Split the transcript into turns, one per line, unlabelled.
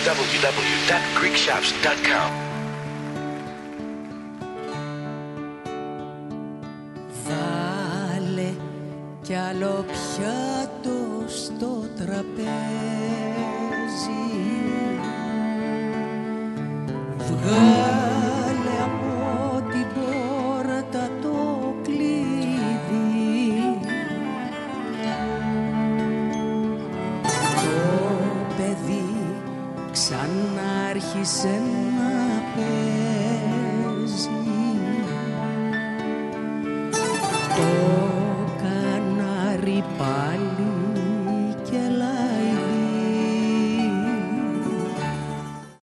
www.greekshops.com.
Βάλε κι άλλο πιάτο στο τραπέζι, βγάλε από την πόρτα το κλειδί. Το παιδί ξανάρχισε να παίζει. Το κανάρι πάλι